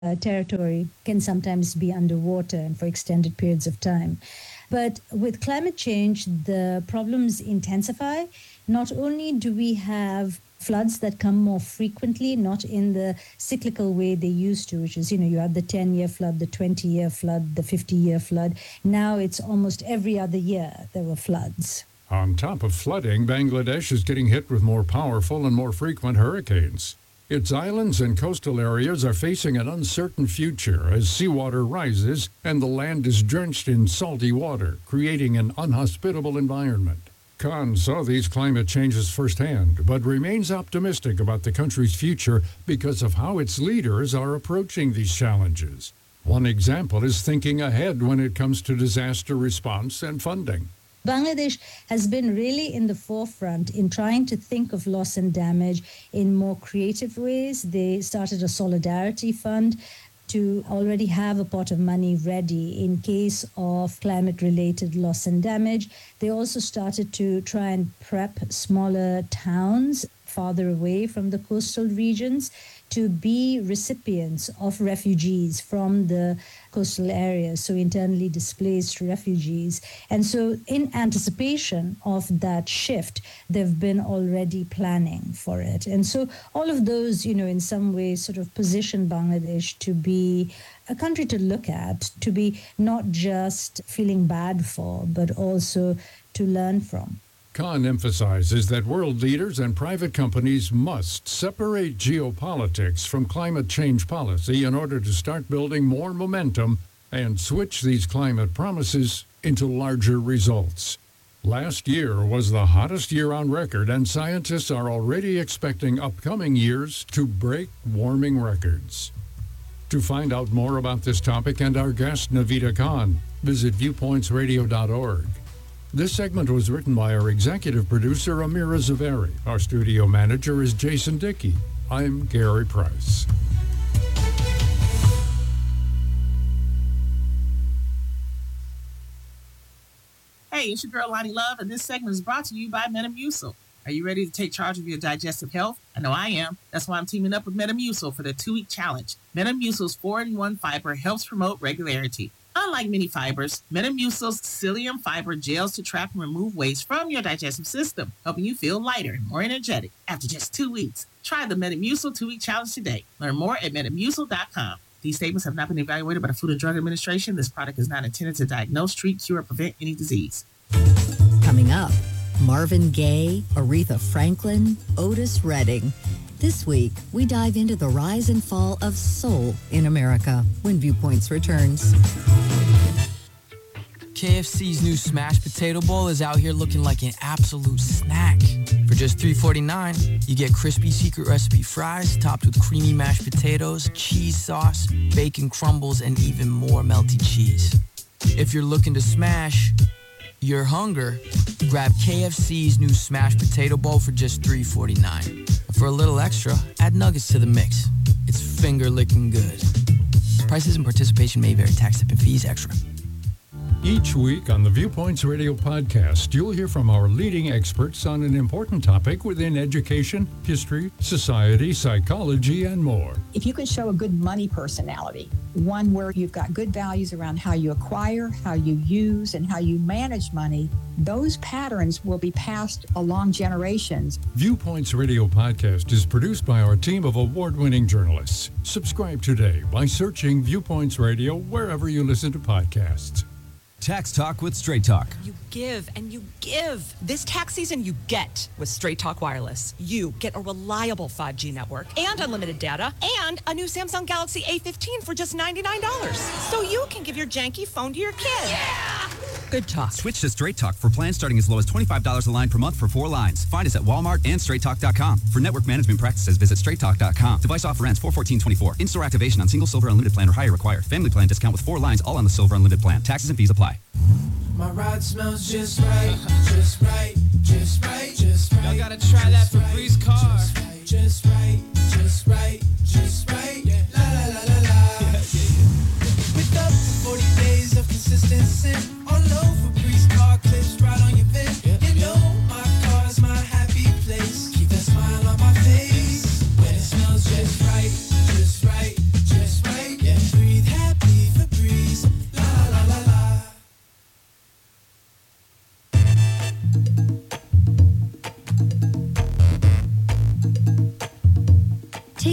territory can sometimes be underwater and for extended periods of time. But with climate change, the problems intensify. Not only do we have floods that come more frequently, not in the cyclical way they used to, which is, you had the 10-year flood, the 20-year flood, the 50-year flood. Now it's almost every other year there were floods. On top of flooding, Bangladesh is getting hit with more powerful and more frequent hurricanes. Its islands and coastal areas are facing an uncertain future as seawater rises and the land is drenched in salty water, creating an unhospitable environment. Khan saw these climate changes firsthand, but remains optimistic about the country's future because of how its leaders are approaching these challenges. One example is thinking ahead when it comes to disaster response and funding. Bangladesh has been really in the forefront in trying to think of loss and damage in more creative ways. They started a solidarity fund to already have a pot of money ready in case of climate-related loss and damage. They also started to try and prep smaller towns farther away from the coastal regions to be recipients of refugees from the coastal areas, so internally displaced refugees. And so in anticipation of that shift, they've been already planning for it. And so all of those, in some ways sort of position Bangladesh to be a country to look at, to be not just feeling bad for, but also to learn from. Khan emphasizes that world leaders and private companies must separate geopolitics from climate change policy in order to start building more momentum and switch these climate promises into larger results. Last year was the hottest year on record, and scientists are already expecting upcoming years to break warming records. To find out more about this topic and our guest, Navita Khan, visit viewpointsradio.org. This segment was written by our executive producer, Amira Zaveri. Our studio manager is Jason Dickey. I'm Gary Price. Hey, it's your girl, Lonnie Love, and this segment is brought to you by Metamucil. Are you ready to take charge of your digestive health? I know I am. That's why I'm teaming up with Metamucil for the 2-week challenge. Metamucil's 4-in-1 fiber helps promote regularity. Unlike many fibers, Metamucil's psyllium fiber gels to trap and remove waste from your digestive system, helping you feel lighter and more energetic after just 2 weeks. Try the Metamucil 2-week challenge today. Learn more at Metamucil.com. These statements have not been evaluated by the Food and Drug Administration. This product is not intended to diagnose, treat, cure, or prevent any disease. Coming up, Marvin Gaye, Aretha Franklin, Otis Redding. This week, we dive into the rise and fall of soul in America when Viewpoints returns. KFC's new smashed potato bowl is out here looking like an absolute snack. For just $3.49, you get crispy secret recipe fries topped with creamy mashed potatoes, cheese sauce, bacon crumbles, and even more melty cheese. If you're looking to smash your hunger, grab KFC's new smashed potato bowl for just $3.49. For a little extra, add nuggets to the mix. It's finger-licking good. Prices and participation may vary. Tax, tip, and fees extra. Each week on the Viewpoints Radio podcast, you'll hear from our leading experts on an important topic within education, history, society, psychology, and more. If you can show a good money personality, one where you've got good values around how you acquire, how you use, and how you manage money, those patterns will be passed along generations. Viewpoints Radio podcast is produced by our team of award-winning journalists. Subscribe today by searching Viewpoints Radio wherever you listen to podcasts. Tax Talk with Straight Talk. You give and you give. This tax season, you get with Straight Talk Wireless. You get a reliable 5G network and unlimited data and a new Samsung Galaxy A15 for just $99. So you can give your janky phone to your kid. Yeah! Good talk. Switch to Straight Talk for plans starting as low as $25 a line per month for 4 lines. Find us at Walmart and StraightTalk.com. For network management practices, visit StraightTalk.com. Device offer ends 4/14/24. In-store activation on single Silver Unlimited plan or higher required. Family plan discount with 4 lines all on the Silver Unlimited plan. Taxes and fees apply. My ride smells just right, just right, just right, just right. Y'all gotta try that Febreze car. Just right, just right, just right. Yeah. La la la la la. With up to 40 days of consistency. All over Febreze car clips right on your face. You know my car's my happy place. Keep that smile on my face. When it smells just right, just right, just right.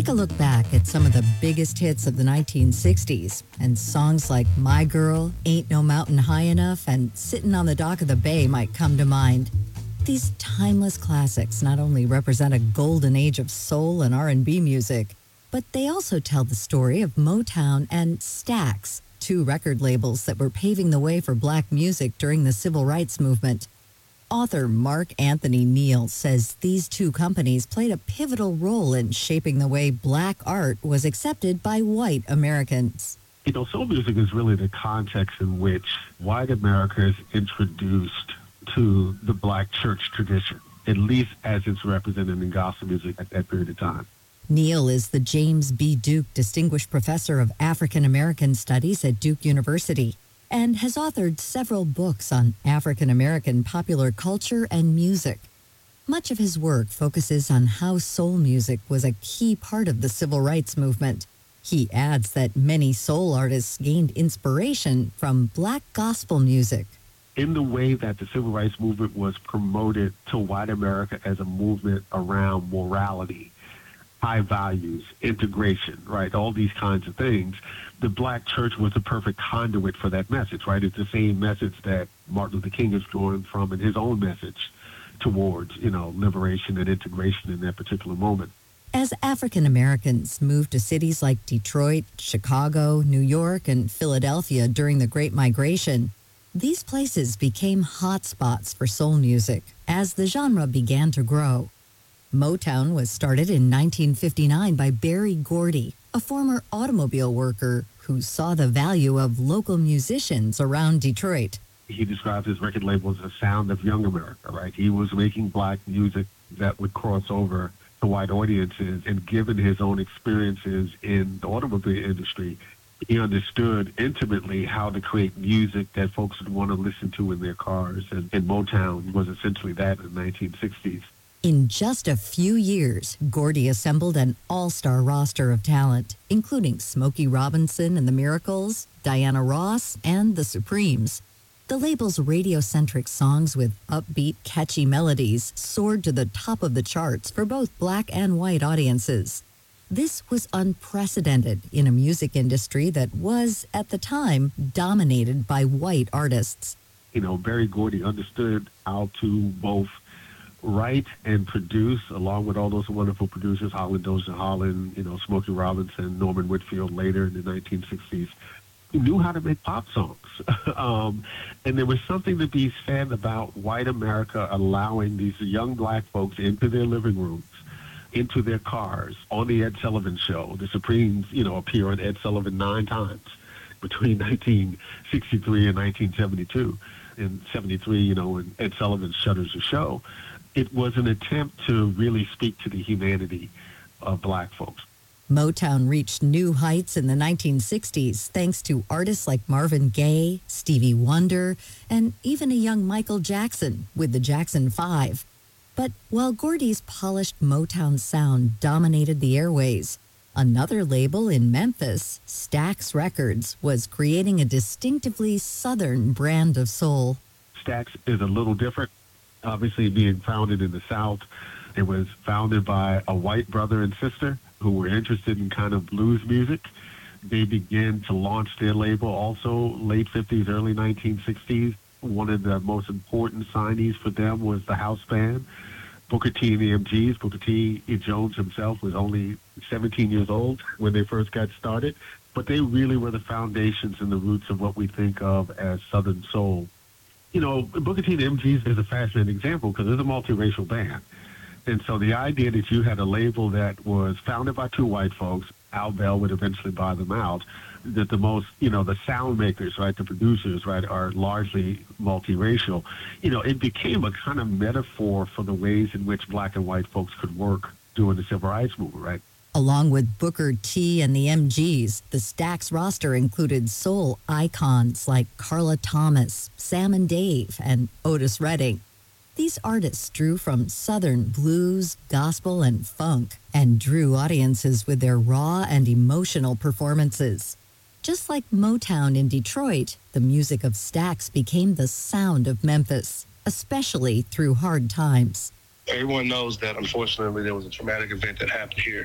Take a look back at some of the biggest hits of the 1960s, and songs like My Girl, Ain't No Mountain High Enough, and Sittin' on the Dock of the Bay might come to mind. These timeless classics not only represent a golden age of soul and R&B music, but they also tell the story of Motown and Stax, two record labels that were paving the way for black music during the civil rights movement. Author Mark Anthony Neal says these two companies played a pivotal role in shaping the way black art was accepted by white Americans. You know, soul music is really the context in which white America is introduced to the black church tradition, at least as it's represented in gospel music at that period of time. Neal is the James B. Duke Distinguished Professor of African American Studies at Duke University and has authored several books on African American popular culture and music. Much of his work focuses on how soul music was a key part of the civil rights movement. He adds that many soul artists gained inspiration from black gospel music. In the way that the civil rights movement was promoted to white America as a movement around morality, high values, integration, right? All these kinds of things. The black church was the perfect conduit for that message, right? It's the same message that Martin Luther King is drawing from in his own message towards, you know, liberation and integration in that particular moment. As African Americans moved to cities like Detroit, Chicago, New York, and Philadelphia during the Great Migration, these places became hotspots for soul music as the genre began to grow. Motown was started in 1959 by Berry Gordy, a former automobile worker who saw the value of local musicians around Detroit. He described his record label as the sound of young America, right? He was making black music that would cross over to white audiences, and given his own experiences in the automobile industry, he understood intimately how to create music that folks would want to listen to in their cars, and Motown was essentially that in the 1960s. In just a few years, Gordy assembled an all-star roster of talent, including Smokey Robinson and the Miracles, Diana Ross, and the Supremes. The label's radio-centric songs with upbeat, catchy melodies soared to the top of the charts for both black and white audiences. This was unprecedented in a music industry that was, at the time, dominated by white artists. You know, Berry Gordy understood how to both write and produce, along with all those wonderful producers, Holland Dozier Holland, you know, Smokey Robinson, Norman Whitfield later in the 1960s. He knew how to make pop songs. And there was something to be said about white America allowing these young black folks into their living rooms, into their cars, on the Ed Sullivan Show. The Supremes, you know, appear on Ed Sullivan 9 times between 1963 and 1972. In 73, you know, when Ed Sullivan shutters the show. It was an attempt to really speak to the humanity of black folks. Motown reached new heights in the 1960s thanks to artists like Marvin Gaye, Stevie Wonder, and even a young Michael Jackson with the Jackson 5. But while Gordy's polished Motown sound dominated the airways, another label in Memphis, Stax Records, was creating a distinctively Southern brand of soul. Stax is a little different. Obviously, being founded in the South, it was founded by a white brother and sister who were interested in kind of blues music. They began to launch their label also late 50s, early 1960s. One of the most important signees for them was the house band, Booker T and the MGs. Booker T. Jones himself was only 17 years old when they first got started, but they really were the foundations and the roots of what we think of as Southern soul. You know, Booker T and the MGs is a fascinating example because it's a multiracial band. And so the idea that you had a label that was founded by two white folks, Al Bell would eventually buy them out, that the most, you know, the sound makers, right, the producers, right, are largely multiracial. You know, it became a kind of metaphor for the ways in which black and white folks could work during the civil rights movement, right? Along with Booker T and the MGs, the Stax roster included soul icons like Carla Thomas, Sam and Dave, and Otis Redding. These artists drew from Southern blues, gospel, and funk, and drew audiences with their raw and emotional performances. Just like Motown in Detroit, the music of Stax became the sound of Memphis, especially through hard times. Everyone knows that, unfortunately, there was a traumatic event that happened here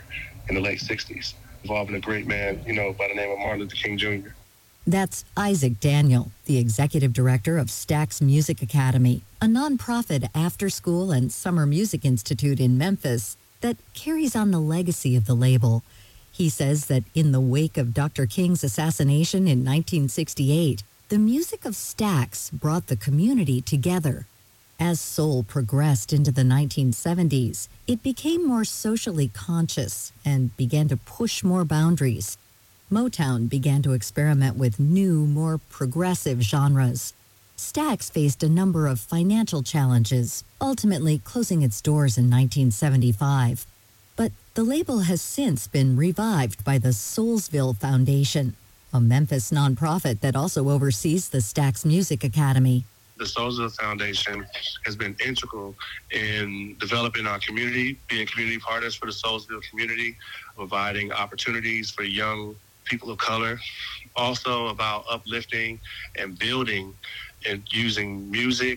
in the late 60s, involving a great man, by the name of Martin Luther King Jr. That's Isaac Daniel, the executive director of Stax Music Academy, a nonprofit after-school and summer music institute in Memphis that carries on the legacy of the label. He says that in the wake of Dr. King's assassination in 1968, the music of Stax brought the community together. As soul progressed into the 1970s, it became more socially conscious and began to push more boundaries. Motown began to experiment with new, more progressive genres. Stax faced a number of financial challenges, ultimately closing its doors in 1975. But the label has since been revived by the Soulsville Foundation, a Memphis nonprofit that also oversees the Stax Music Academy. The Soulsville Foundation has been integral in developing our community, being community partners for the Soulsville community, providing opportunities for young people of color, also about uplifting and building and using music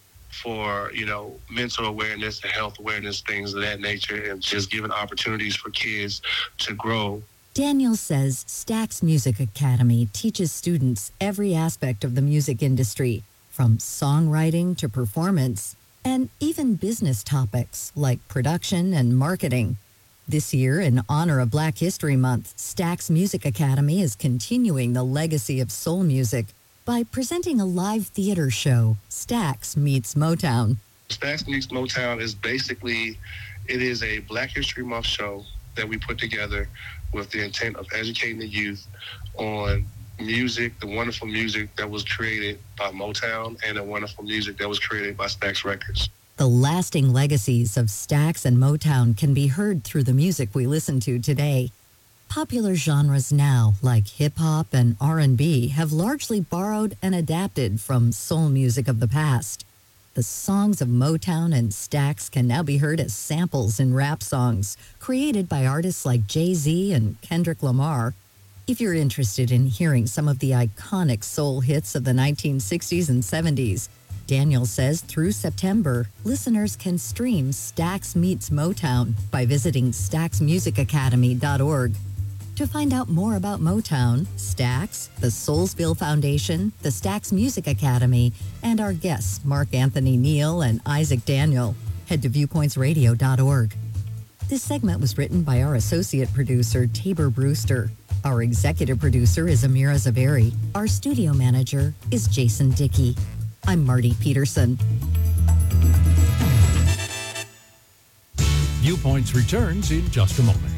for, mental awareness and health awareness, things of that nature, and just giving opportunities for kids to grow. Daniel says Stax Music Academy teaches students every aspect of the music industry, from songwriting to performance, and even business topics like production and marketing. This year, in honor of Black History Month, Stax Music Academy is continuing the legacy of soul music by presenting a live theater show, Stax Meets Motown. Stax Meets Motown is it is a Black History Month show that we put together with the intent of educating the youth on music, the wonderful music that was created by Motown and the wonderful music that was created by Stax Records. The lasting legacies of Stax and Motown can be heard through the music we listen to today. Popular genres now, like hip-hop and R&B, have largely borrowed and adapted from soul music of the past. The songs of Motown and Stax can now be heard as samples in rap songs, created by artists like Jay-Z and Kendrick Lamar. If you're interested in hearing some of the iconic soul hits of the 1960s and 70s, Daniel says through September, listeners can stream Stax Meets Motown by visiting staxmusicacademy.org. To find out more about Motown, Stax, the Soulsville Foundation, the Stax Music Academy, and our guests Mark Anthony Neal and Isaac Daniel, head to viewpointsradio.org. This segment was written by our associate producer, Tabor Brewster. Our executive producer is Amira Zaveri. Our studio manager is Jason Dickey. I'm Marty Peterson. Viewpoints returns in just a moment.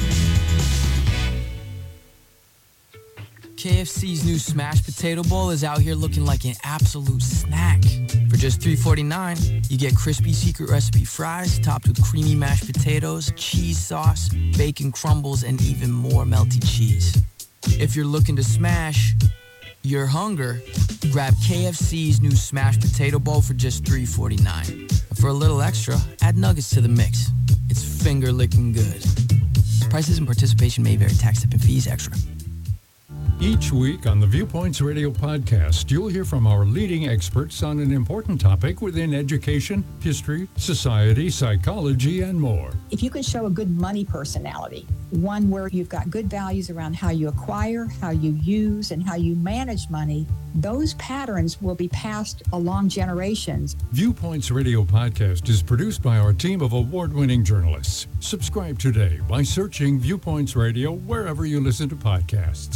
KFC's new smashed potato bowl is out here looking like an absolute snack. For just $3.49, you get crispy secret recipe fries topped with creamy mashed potatoes, cheese sauce, bacon crumbles, and even more melty cheese. If you're looking to smash your hunger, grab KFC's new smashed potato bowl for just $3.49. And for a little extra, add nuggets to the mix. It's finger-licking good. Prices and participation may vary. Tax, tip, and fees extra. Each week on the Viewpoints Radio podcast, you'll hear from our leading experts on an important topic within education, history, society, psychology, and more. If you can show a good money personality, one where you've got good values around how you acquire, how you use, and how you manage money, those patterns will be passed along generations. Viewpoints Radio podcast is produced by our team of award-winning journalists. Subscribe today by searching Viewpoints Radio wherever you listen to podcasts.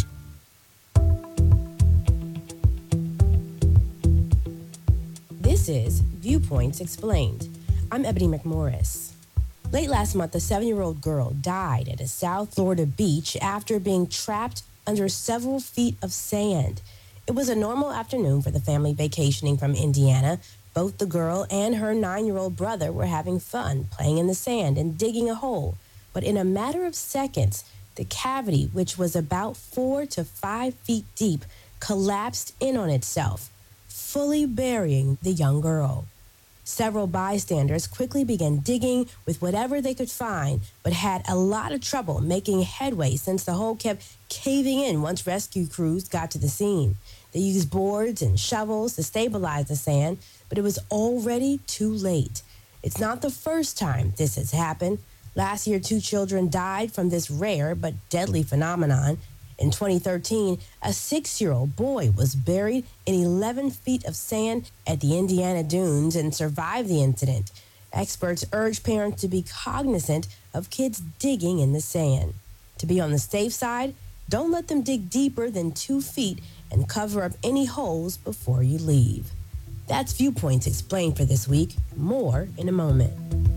This is Viewpoints Explained. I'm Ebony McMorris. Late last month, a 7-year-old girl died at a South Florida beach after being trapped under several feet of sand. It was a normal afternoon for the family vacationing from Indiana. Both the girl and her 9-year-old brother were having fun, playing in the sand and digging a hole. But in a matter of seconds, the cavity, which was about 4 to 5 feet deep, collapsed in on itself, fully burying the young girl. Several bystanders quickly began digging with whatever they could find, but had a lot of trouble making headway since the hole kept caving in once rescue crews got to the scene. They used boards and shovels to stabilize the sand, but it was already too late. It's not the first time this has happened. Last year, 2 children died from this rare but deadly phenomenon. In 2013, a 6-year-old boy was buried in 11 feet of sand at the Indiana Dunes and survived the incident. Experts urge parents to be cognizant of kids digging in the sand. To be on the safe side, don't let them dig deeper than 2 feet and cover up any holes before you leave. That's Viewpoints Explained for this week. More in a moment.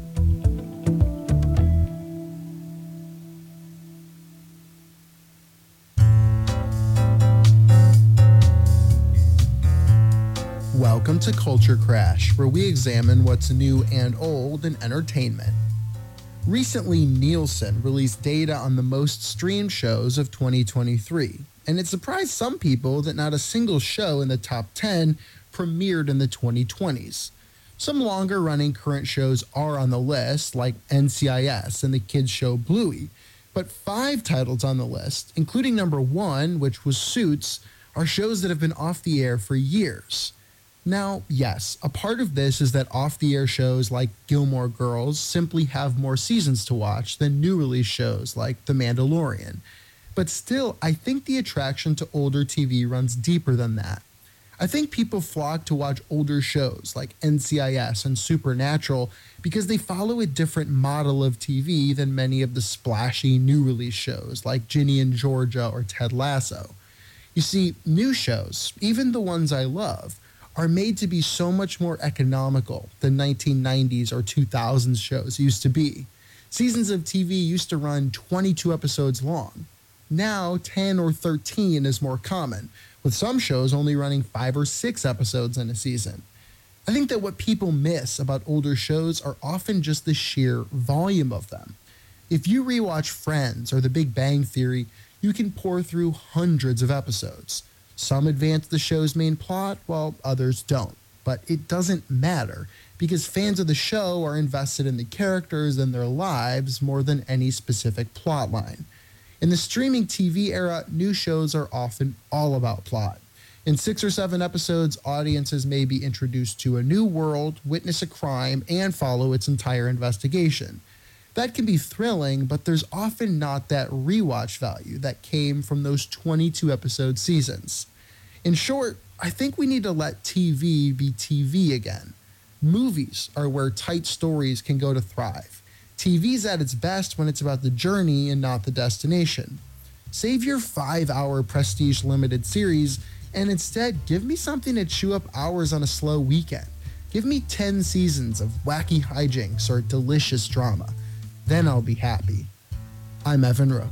Welcome to Culture Crash, where we examine what's new and old in entertainment. Recently, Nielsen released data on the most streamed shows of 2023, and it surprised some people that not a single show in the top 10 premiered in the 2020s. Some longer-running current shows are on the list, like NCIS and the kids show Bluey, but 5 titles on the list, including number 1, which was Suits, are shows that have been off the air for years. Now, yes, a part of this is that off-the-air shows like Gilmore Girls simply have more seasons to watch than new release shows like The Mandalorian. But still, I think the attraction to older TV runs deeper than that. I think people flock to watch older shows like NCIS and Supernatural because they follow a different model of TV than many of the splashy new release shows like Ginny and Georgia or Ted Lasso. You see, new shows, even the ones I love, are made to be so much more economical than 1990s or 2000s shows used to be. Seasons of TV used to run 22 episodes long. Now, 10 or 13 is more common, with some shows only running 5 or 6 episodes in a season. I think that what people miss about older shows are often just the sheer volume of them. If you rewatch Friends or The Big Bang Theory, you can pour through hundreds of episodes. Some advance the show's main plot, while others don't. But it doesn't matter, because fans of the show are invested in the characters and their lives more than any specific plotline. In the streaming TV era, new shows are often all about plot. In 6 or 7 episodes, audiences may be introduced to a new world, witness a crime, and follow its entire investigation. That can be thrilling, but there's often not that rewatch value that came from those 22-episode seasons. In short, I think we need to let TV be TV again. Movies are where tight stories can go to thrive. TV's at its best when it's about the journey and not the destination. Save your 5-hour prestige limited series and instead give me something to chew up hours on a slow weekend. Give me 10 seasons of wacky hijinks or delicious drama. Then I'll be happy. I'm Evan Rook.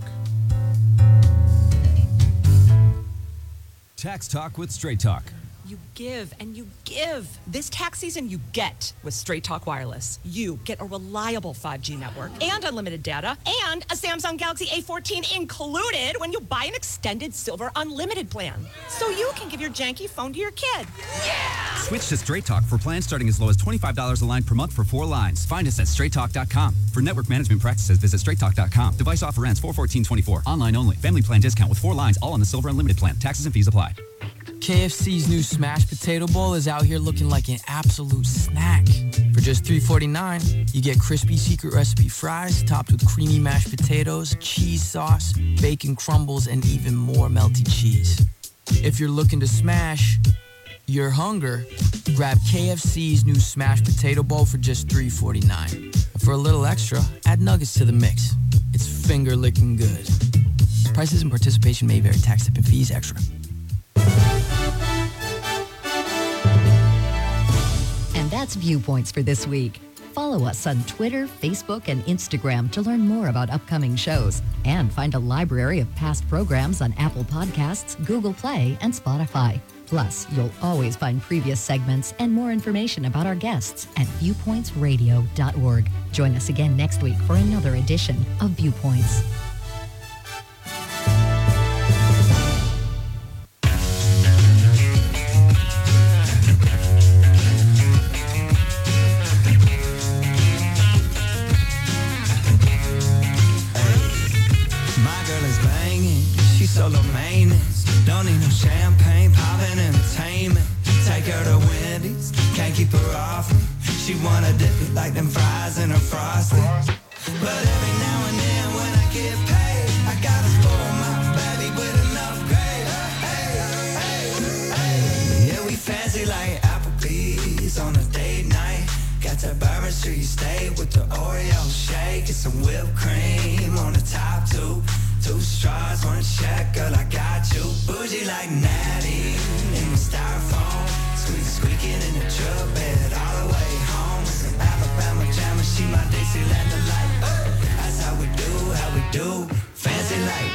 Tax Talk with Straight Talk. You give and you give. This tax season, you get with Straight Talk Wireless. You get a reliable 5G network and unlimited data and a Samsung Galaxy A14 included when you buy an extended Silver Unlimited plan. So you can give your janky phone to your kid. Yeah! Switch to Straight Talk for plans starting as low as $25 a line per month for 4 lines. Find us at straighttalk.com. For network management practices, visit straighttalk.com. Device offer ends 4/14/24. Online only. Family plan discount with 4 lines, all on the Silver Unlimited plan. Taxes and fees apply. KFC's new smashed potato bowl is out here looking like an absolute snack. For just $3.49, you get crispy secret recipe fries topped with creamy mashed potatoes, cheese sauce, bacon crumbles, and even more melty cheese. If you're looking to smash your hunger, grab KFC's new smashed potato bowl for just $3.49. For a little extra, add nuggets to the mix. It's finger-licking good. Prices and participation may vary. Tax, tip, and fees extra. And that's Viewpoints for this week. Follow us on Twitter, Facebook, and Instagram to learn more about upcoming shows and find a library of past programs on Apple Podcasts, Google Play, and Spotify. Plus, you'll always find previous segments and more information about our guests at viewpointsradio.org. Join us again next week for another edition of Viewpoints. Solo maintenance, don't need no champagne, poppin' entertainment. Take her to Wendy's, can't keep her off me. She wanna dip it like them fries in her frosting. But some whipped cream on the top two. Two straws, one check, girl, I got you. Bougie like Natty in the styrofoam. Squeaking in the truck bed all the way home. Some Alabama jammer, she my Dixieland delight. That's how we do, fancy like.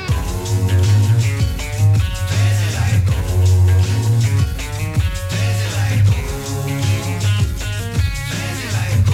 Fancy like. Fancy like. Fancy like.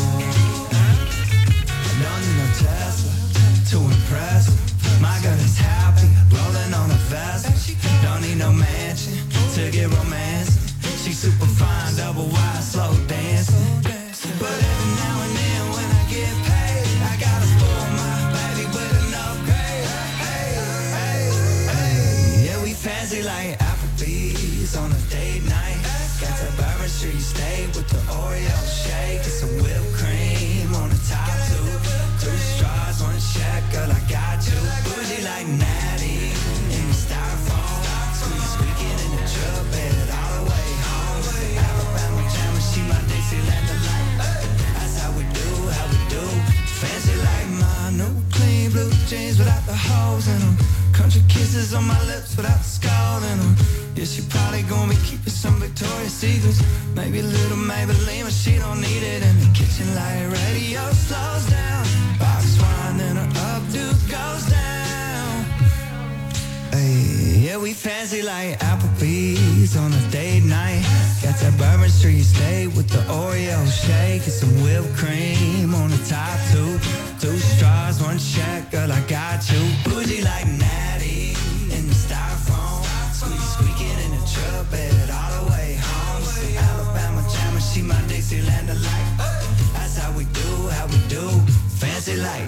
I don't need no Tesla to impress. My girl is happy, rolling on a vessel. Don't need no mansion to get romance. She's super fine, double wide, slow dancing. But every now and then when I get paid, I gotta spoil my baby with an upgrade. Hey, hey, hey. Yeah, we fancy like Applebee's on a date night. Got the Bourbon Street steak with the Oreo shake. Get some whipped cream on the top two. Two straws, one check, girl, I got you. Bougie like Natty in the styrofoam. Squeaking in the truck bed all the way home. Alabama jammer, she my Dixieland delight. That's how we do, fancy like my new clean blue jeans without the holes in them. Country kisses on my lips without the scald in them. Yeah, she probably gonna be keeping some Victoria's Secrets. Maybe a little Maybelline, but she don't need it. In the kitchen light radio slows down. Box wine and her updo goes down. Hey, yeah, we fancy like Applebee's on a date night. Got that Bourbon Street steak with the Oreo shake. And some whipped cream on the top two. Two straws, one check, girl, I got you. Bougie like Natty in the styrofoam. Squeaking in the truck bed all the way home. Some Alabama jammer, she my Dixieland delight. That's how we do, fancy like.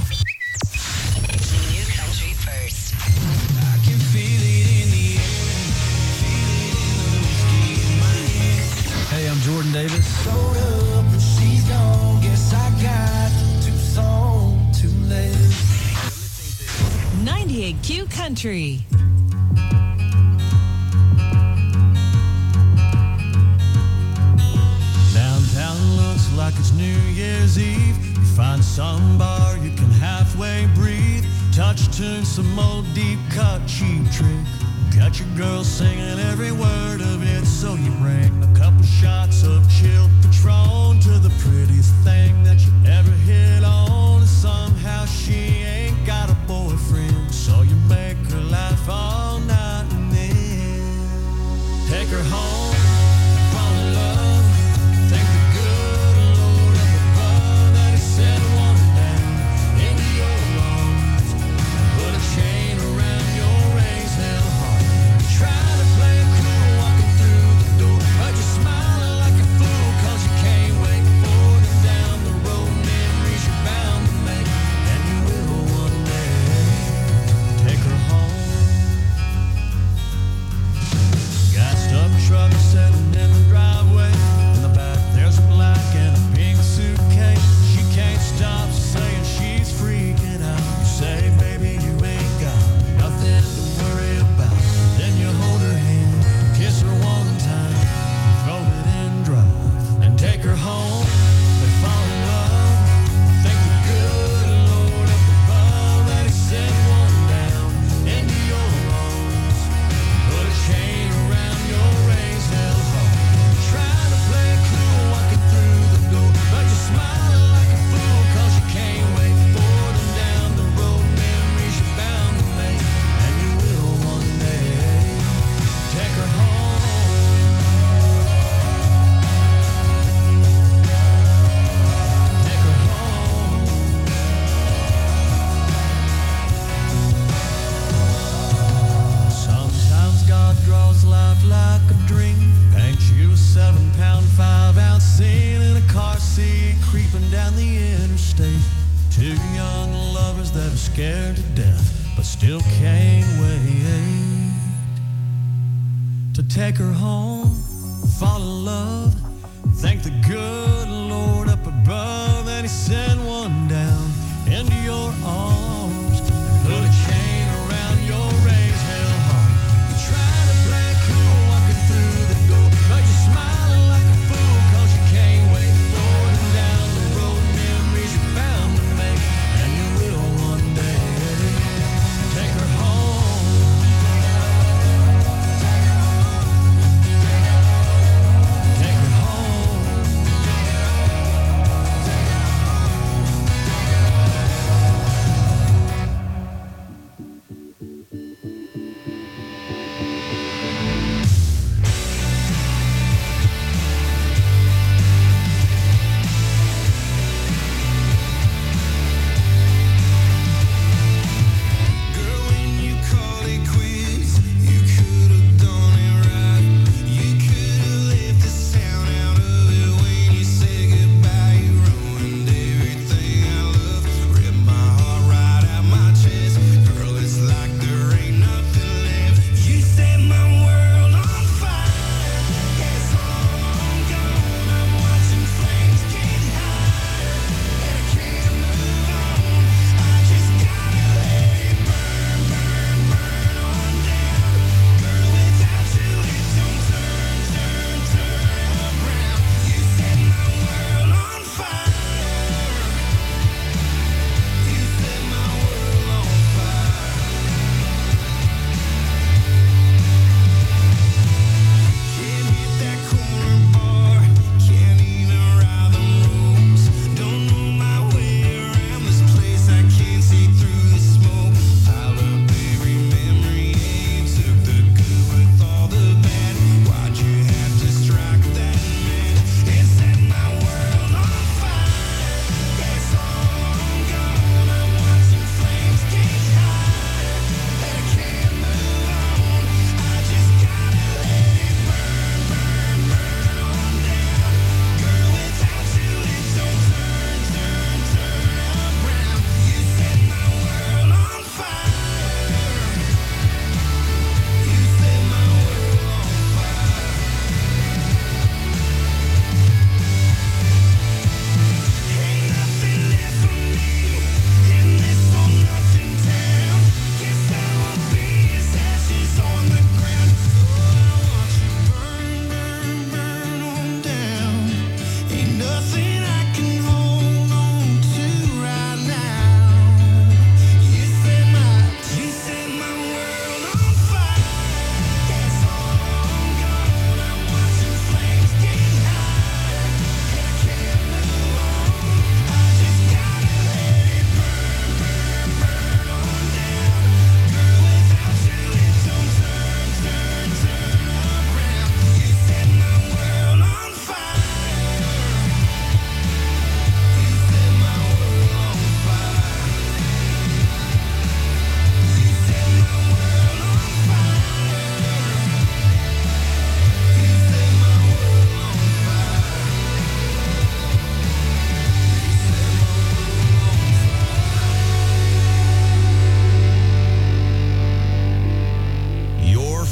New country first. I can feel it in the air, feel it in the whiskey in my hand. Hey, I'm Jordan Davis. Showed up and she's gone. Guess I got too soon to live. 98Q Country. Downtown looks like it's New Year's Eve. You find some bar you can halfway breathe. Touch tune, some old deep cut cheap trick. Got your girl singing every word of it, so you bring a couple shots of chilled Patron to the prettiest thing that you ever hit on. And somehow she ain't got a boyfriend, so you make her laugh all night and then take her home, fall in love. Thank the good Lord up above that he sent one down into your arms. Put a chain around your raised hell heart. Try to play it cool walking through the door, but you're smiling like a fool 'cause you can't wait for them down the road. Memories you're bound to make, and you will one day. Take her home. Got stuck truck sitting in the driveway. In the back there's a black and a pink suitcase. She can't stop saying she's freaking out. You say, baby, you ain't got nothing to worry about. Then you hold her hand, kiss her one time, throw it in drive, and take her home. They fall in love. Thank the good Lord up above that he sent one down into your arms. Put a chain around your raised hell heart. Try to play it cool walking through the door, but you're smiling like a fool 'cause you can't wait for them down the road. Memories you're bound to make, and you will one day. Take her home. Take her home. Sometimes God draws life like a dream. Paints you a 7-pound, 5-ounce scene in a car seat, creeping down the interstate. Two young lovers that are scared to death, but still can't wait to take her home, fall in love. Thank the good Lord up above that he sent one down into your arms. Put a chain around your raised hell heart. You try to play it cool walking through the door, but you're smiling like a fool 'cause you can't wait for them down the road. Memories you're bound to make,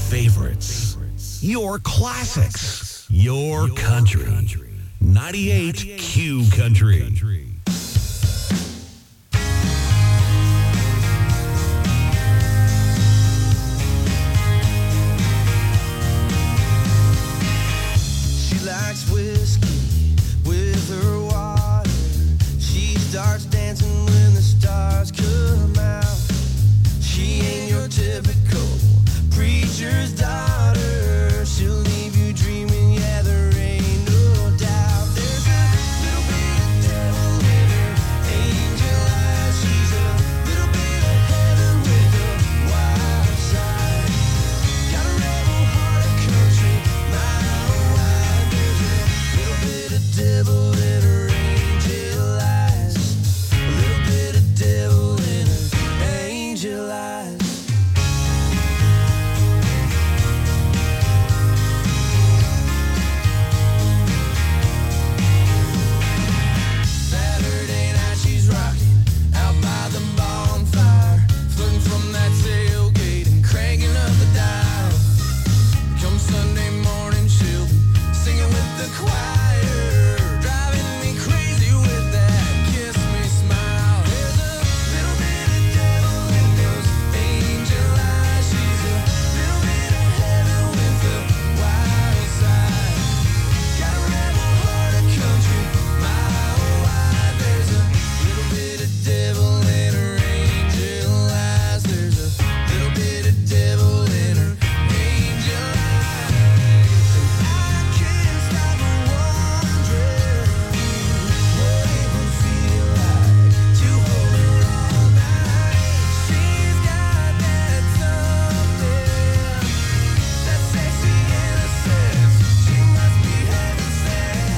favorites. Your classics. Your country. 98 Q Country. She likes whiskey with her water. She starts dancing when the stars come out. She ain't your typical preacher's daughter. She'll leave you dreaming, yeah, there ain't no doubt. There's a little bit of devil in her angel eyes. She's a little bit of heaven with a wild side. Got a rebel heart of country, mile wide. There's a little bit of devil in her angel eyes. A little bit of devil in her angel eyes. Saturday night she's rocking out by the bonfire, flirting from that tailgate and cranking up the dial. Come Sunday morning she'll be singing with the choir, driving me crazy with that kiss me smile. There's a little bit of devil in those angel eyes. She's a little bit of heaven with a wild side. Got a rebel heart of country, mile wide. There's a little bit of devil in her angel eyes. There's a little bit of devil in her angel eyes. I can't stop wondering what it would feel like to hold her all night. She's got that something, that sexy innocence. She must be heaven sent.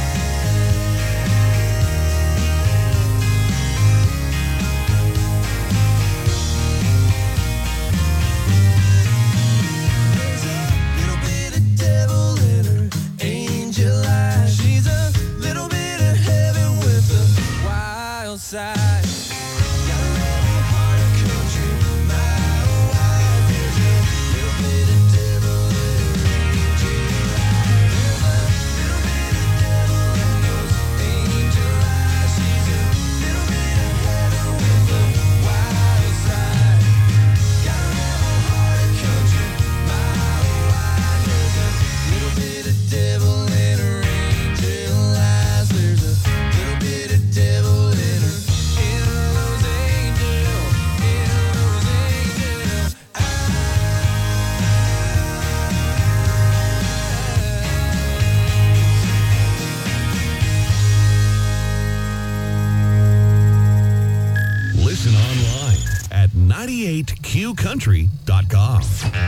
There's a little bit of devil in her angel eyes. She's a little bit of heaven with a wild side. Got a rebel heart of country, mile wide. There's a little bit of devil in her angel eyes. There's a little bit of devil in those angel eyes. She's a little bit of heaven with a wild side. Got a rebel heart of country, mile wide. There's a little bit of devil in her angel eyes. There's a little bit of devil in her, in those angel Listen online at 98qcountry.com.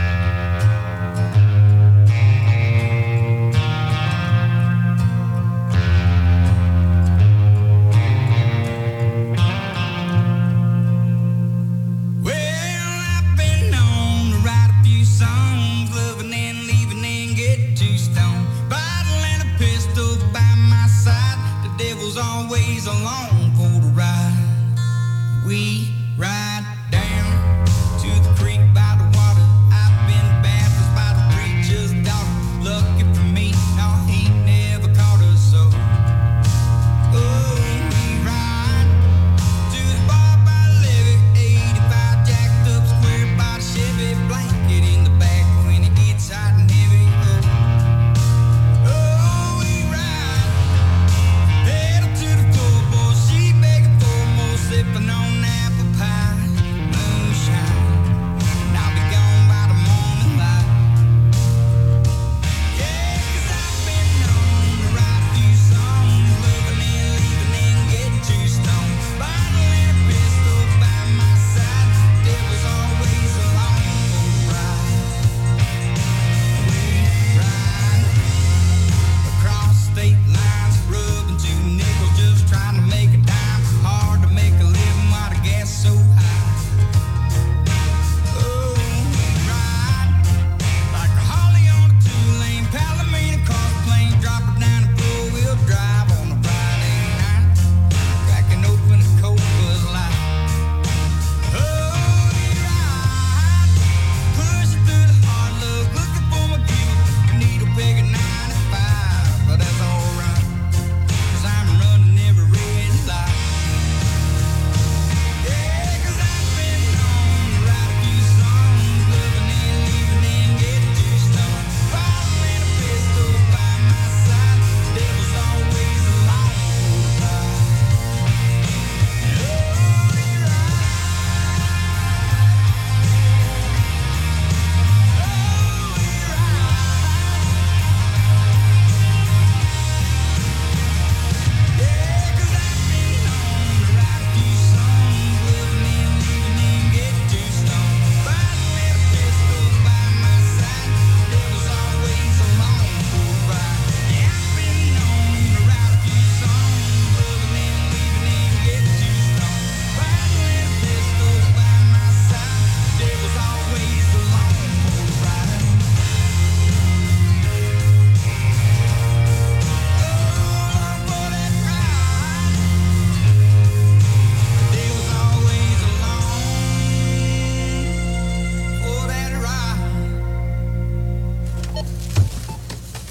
Well, I've been known to write a few songs, loving and leaving and get too stoned. Bottle and a pistol by my side, the devil's always along for the ride. We ride down to the creek by the water. I've been baptized by the preacher's daughter. Lucky for me, no, he never caught us so. Oh, we ride to the bar by the levee, 85 jacked up square by the Chevy, blanket in the back when it gets hot and heavy. Oh, we ride pedal to the floor, boy, she begging for more, sipping on apple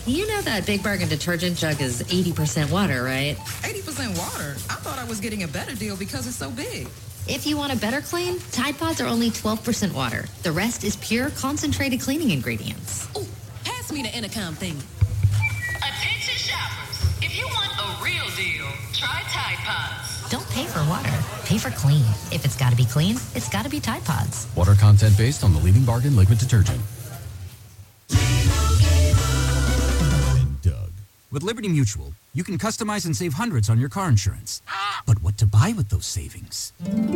You know that Big Bargain detergent jug is 80% water, right? 80% water? I thought I was getting a better deal because it's so big. If you want a better clean, Tide Pods are only 12% water. The rest is pure, concentrated cleaning ingredients. Ooh, pass me the intercom thing. Attention shoppers. If you want a real deal, try Tide Pods. Don't pay for water. Pay for clean. If it's got to be clean, it's got to be Tide Pods. Water content based on the leading bargain liquid detergent. With Liberty Mutual, you can customize and save hundreds on your car insurance. But what to buy with those savings?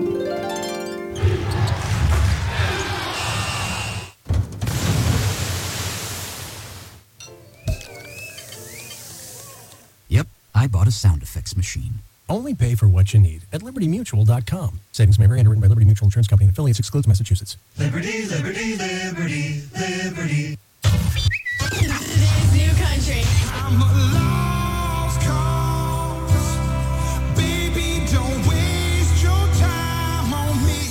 Yep, I bought a sound effects machine. Only pay for what you need at LibertyMutual.com. Savings may vary. Underwritten by Liberty Mutual Insurance Company and affiliates. Excludes Massachusetts. Liberty, liberty, liberty, liberty. This new country. I'm a lost cause. Baby, don't waste your time on me.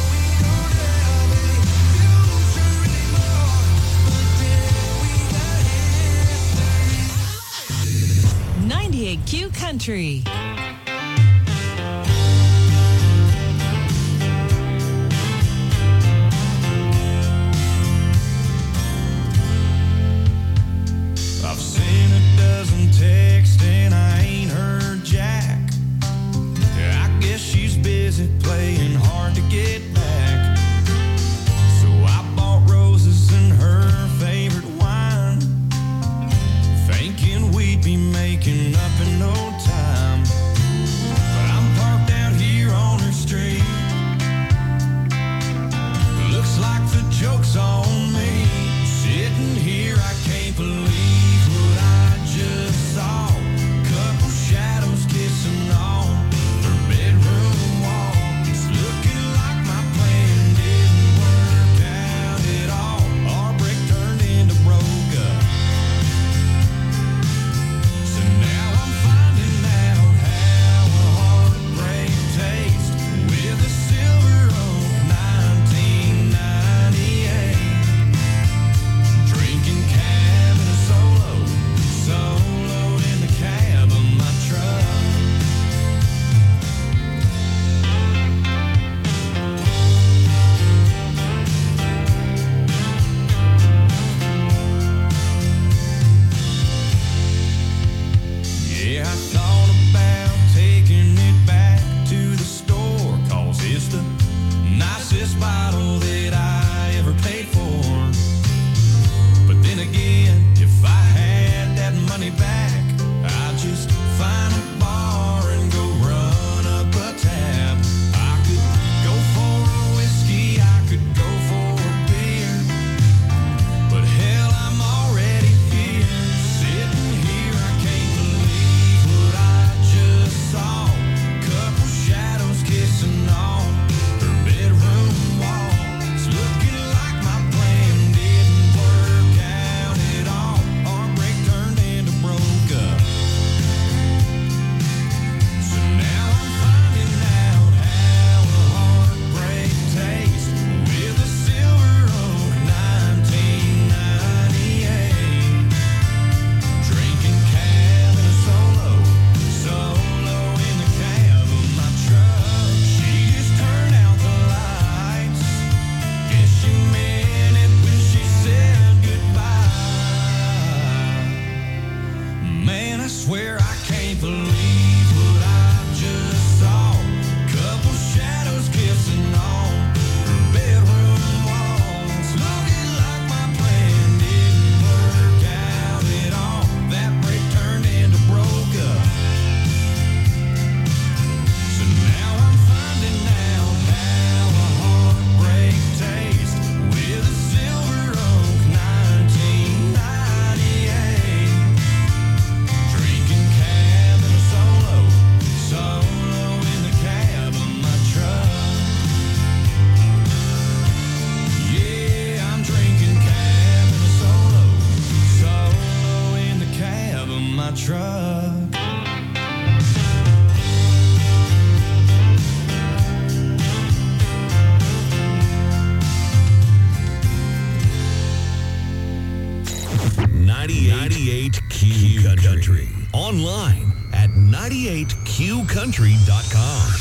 98Q Country. I've seen a dozen texts and I ain't heard jack. I guess she's busy playing hard to get back. So I bought roses and her favorite wine, thinking we'd be making up in no time. 98 Q Country. Online at 98qcountry.com.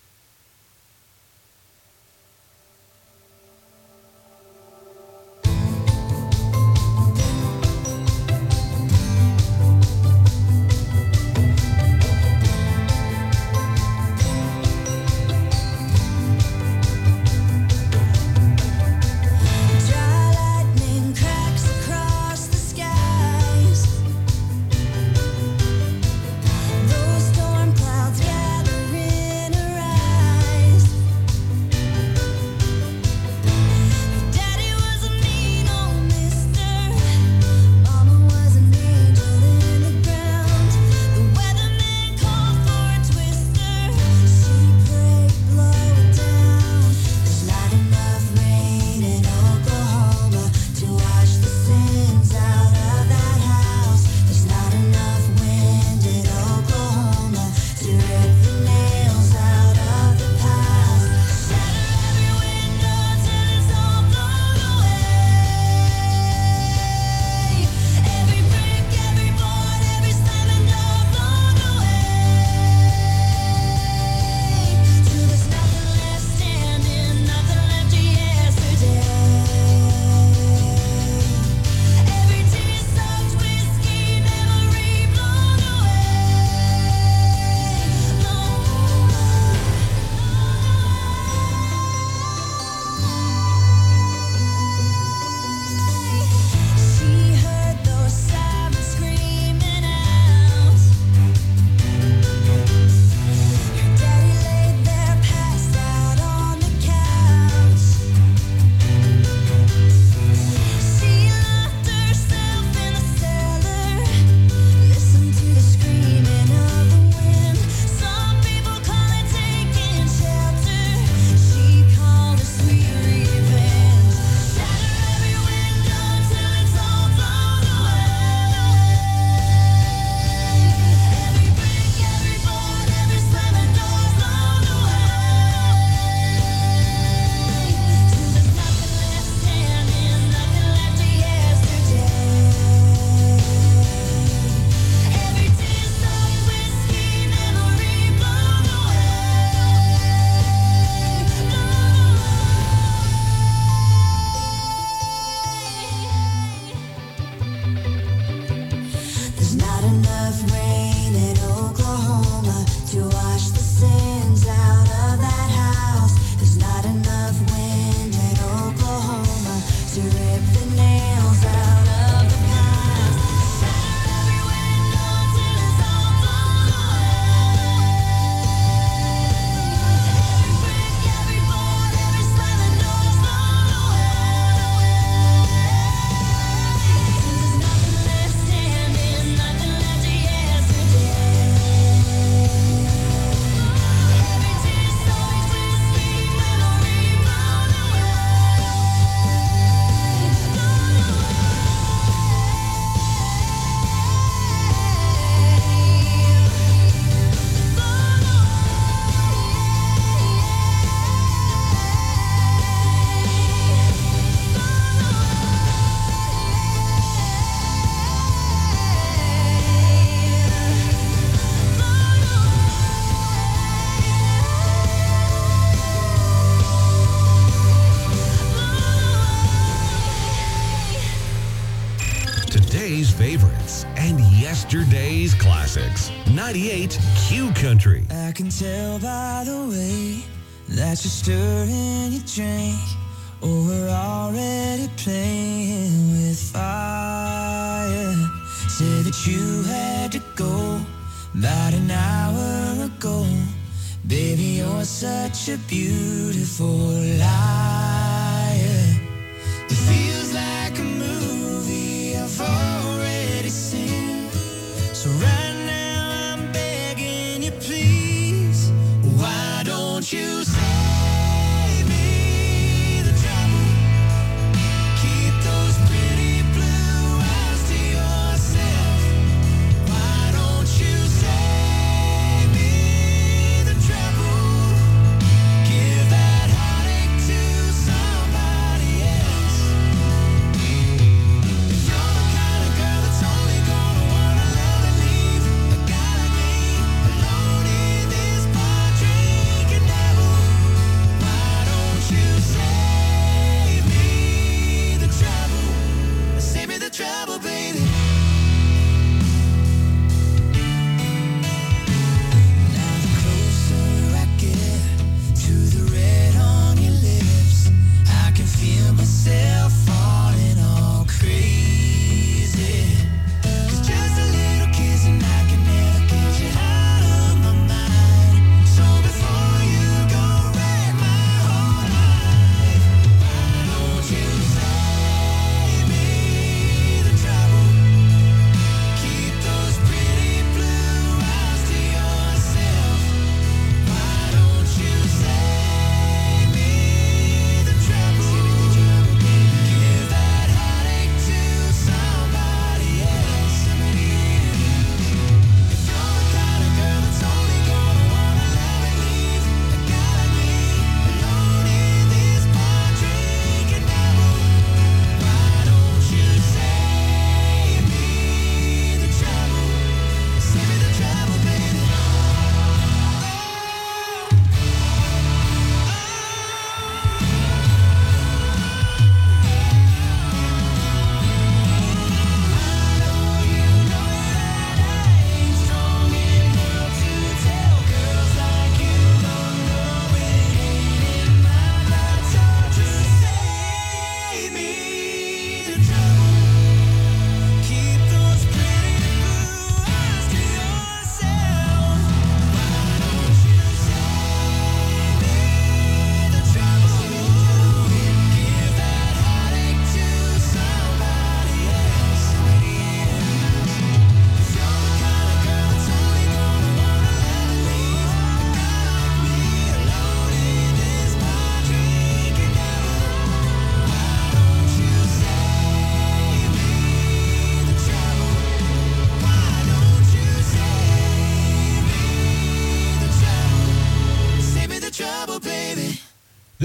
Those storm clouds gather in a rise. Your daddy was a mean old mister. Mama was an angel in the ground. The weatherman called for a twister. She prayed, blow it down. There's not enough rain in Oklahoma to wash the sins out of that house. There's not enough wind in Oklahoma to rip the nails out of the past. Shatter every window till it's all blown away. Every brick, every board, every slamming door blown away. Till there's nothing left standing, nothing left of yesterday. Every tear-soaked whiskey memory blown She heard those sirens screaming out. Your daddy laid there passed out on the couch. She locked herself in the cellar. Listened to the screaming of the wind. Some people call it taking shelter. She called it sweet revenge. Shatter every window till it's all blown away. Every brick, every board, every slamming door blown away. Till there's nothing left standing, nothing left of yesterday. Every tear-soaked whiskey memory blown There's not enough rain in Oklahoma to wash the sins out of that house. There's not enough wind in Oklahoma to rip the nails out of the past. Shatter every window till it's all blown away. Every brick, every board, every slamming door blown away. Till there's nothing left standing, nothing left of yesterday. Every tear-soaked whiskey memory blown Today's favorites and yesterday's classics. 98 Q Country. I can tell by the way that you're stirring your drink. Oh, we're already playing with fire. Said that you had to go about an hour ago. Baby, you're such a beautiful liar. It feels like a movie I've already seen. So right now I'm begging you, please. Why don't you save me the trouble? Keep those pretty blue eyes to yourself. Why don't you save me the trouble? Give that heartache to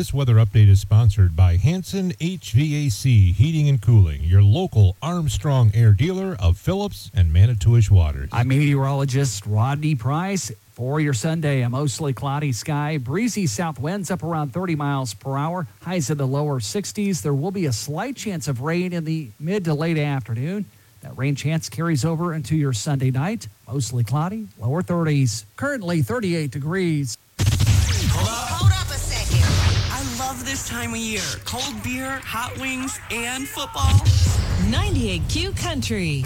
This weather update is sponsored by Hanson HVAC Heating and Cooling, your local Armstrong Air dealer of Phillips and Manitowish waters. I'm meteorologist Rodney Price. For your Sunday, a mostly cloudy sky, breezy south winds up around 30 miles per hour, highs in the lower 60s. There will be a slight chance of rain in the mid to late afternoon. That rain chance carries over into your Sunday night. Mostly cloudy, lower 30s. Currently 38 degrees. Hold up a second. I love this time of year. Cold beer, hot wings, and football. 98Q Country.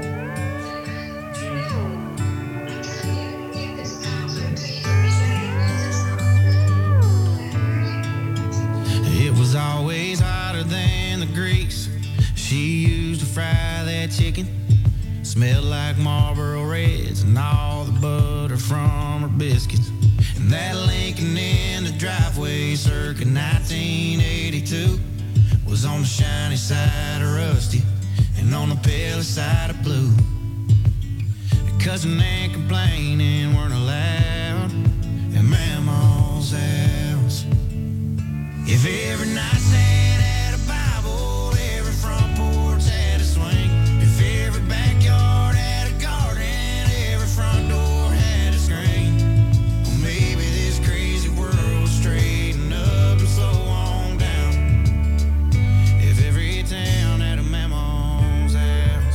It was always hotter than the grease she used to fry that chicken. Smelled like Marlboro Reds and all the butter from her biscuits. And that Lincoln in the driveway circa 1982 was on the shiny side of rusty and on the pale side of blue. Cussing and complaining weren't allowed at Mama's house. If every nightstand had a Bible, every front porch had a swing. If every backyard had a garden, every front door had a screen. Well, maybe this crazy world would straighten up and slow on down. If every town had a Mama's house.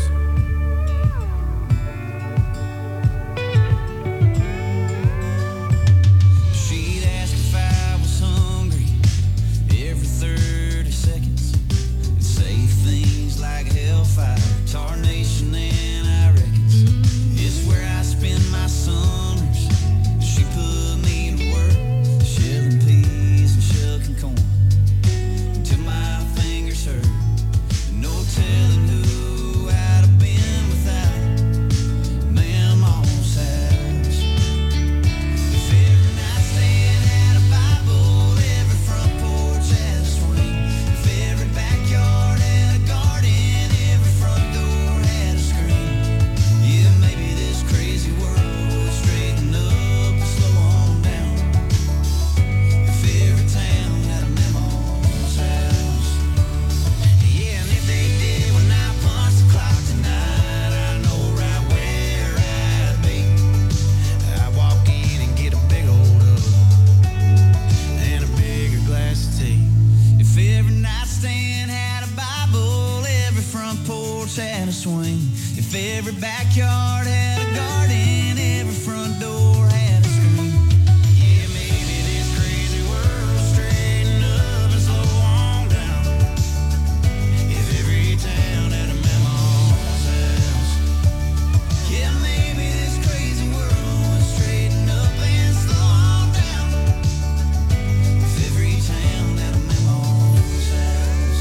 She'd ask if I was hungry every 30 seconds and say things like hellfire, tarnation, and I reckons it's where I spend my summers. She put me to work, shelling peas and shucking corn until my fingers hurt. No telling who I'd have been without Mama's house. If every nightstand had a Bible, every front porch had a swing. If every backyard had a garden, every front door had a screen. Yeah, maybe this crazy world would straighten up and slow on down. If every town had a Mama's house. Yeah, and if they did when I punch the clock tonight, I know right where I'd be. I'd walk in and get a big old hug and a bigger glass of tea. If every nightstand had a Bible, every front porch had a swing. If every backyard had a garden, every front door had a screen. Yeah, maybe this crazy world would straighten up and slow on down. If every town had a Mama's house. Yeah, maybe this crazy world would straighten up and slow on down. If every town had a Mama's house.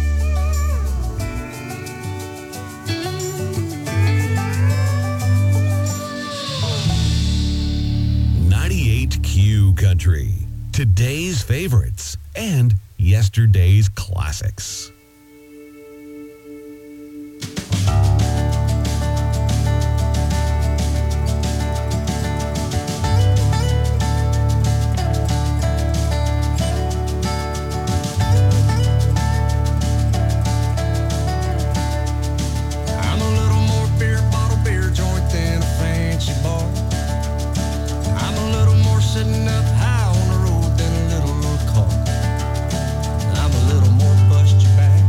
98Q Country. Today's favorites and yesterday's classics. I'm a little more beer joint than a fancy bar. I'm a little more sitting up high on the road than a little car. I'm a little more bust your back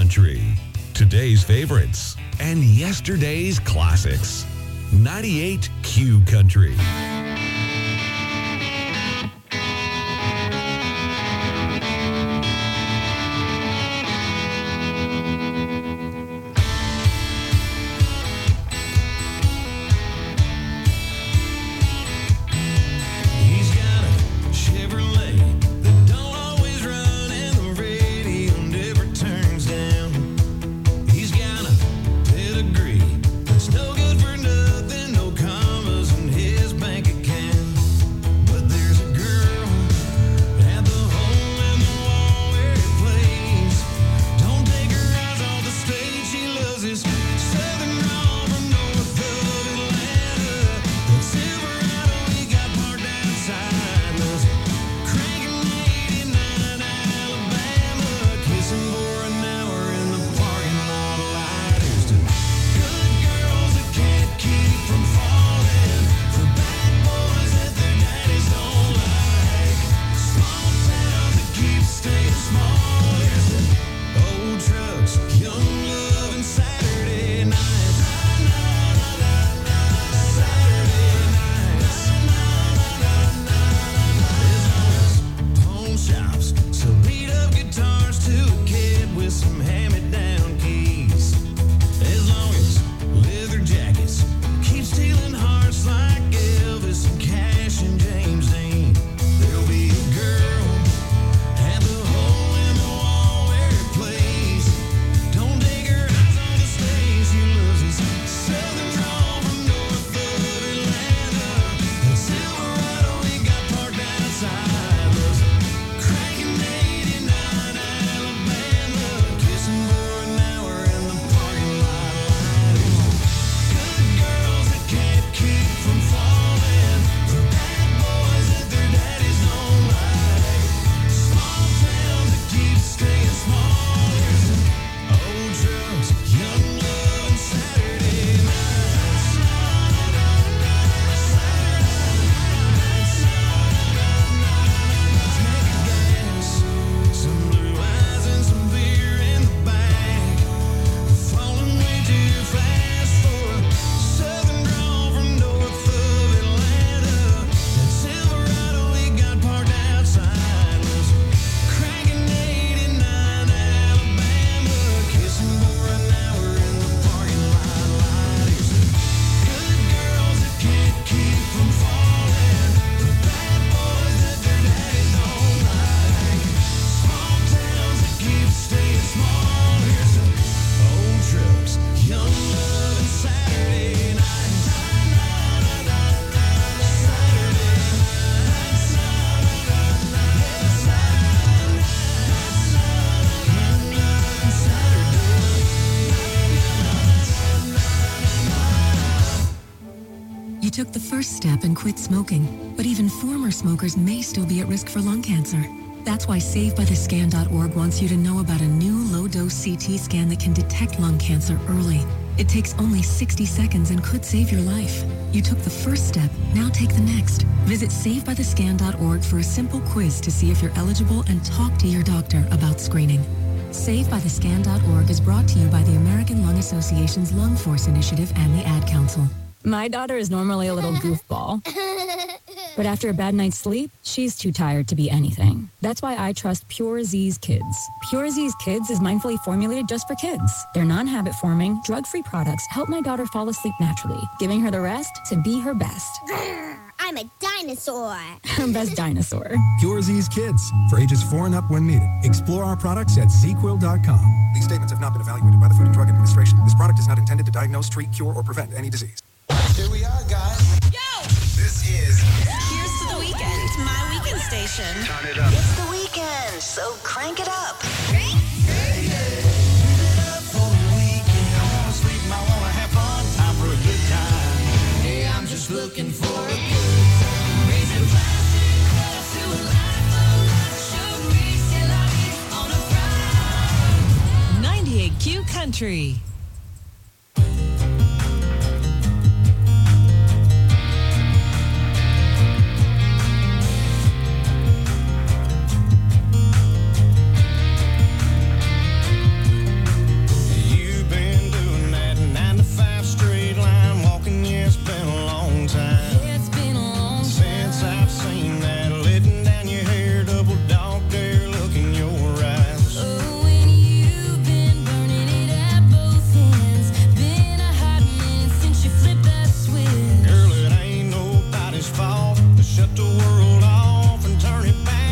Country. Today's favorites and yesterday's classics. 98 Q Country. took the first step and quit smoking, but even former smokers may still be at risk for lung cancer. That's why SaveByTheScan.org wants you to know about a new low-dose CT scan that can detect lung cancer early. It takes only 60 seconds and could save your life. You took the first step, now take the next. Visit SaveByTheScan.org for a simple quiz to see if you're eligible and talk to your doctor about screening. SaveByTheScan.org is brought to you by the American Lung Association's Lung Force Initiative and the Ad Council. My daughter is normally a little goofball. But after a bad night's sleep, she's too tired to be anything. That's why I trust Pure Z's Kids. Pure Z's Kids is mindfully formulated just for kids. Their non-habit forming, drug-free products help my daughter fall asleep naturally, giving her the rest to be her best. I'm a dinosaur. Her best dinosaur. Pure Z's Kids, for ages 4 and up when needed. Explore our products at ZQuil.com. These statements have not been evaluated by the Food and Drug Administration. This product is not intended to diagnose, treat, cure, or prevent any disease. Here we are, guys. Yo! This is Here's to the weekend, my weekend station. Turn it up. It's the weekend, so crank it up. Hey, hey. Turn it up for the weekend. I wanna sleep, I wanna have fun. Time for a good time. Hey, I'm just looking for a good time. Raising plastic cups to a life of luxury. C'est la vie on a Friday. 98 Q Country. shut the world off and turn it back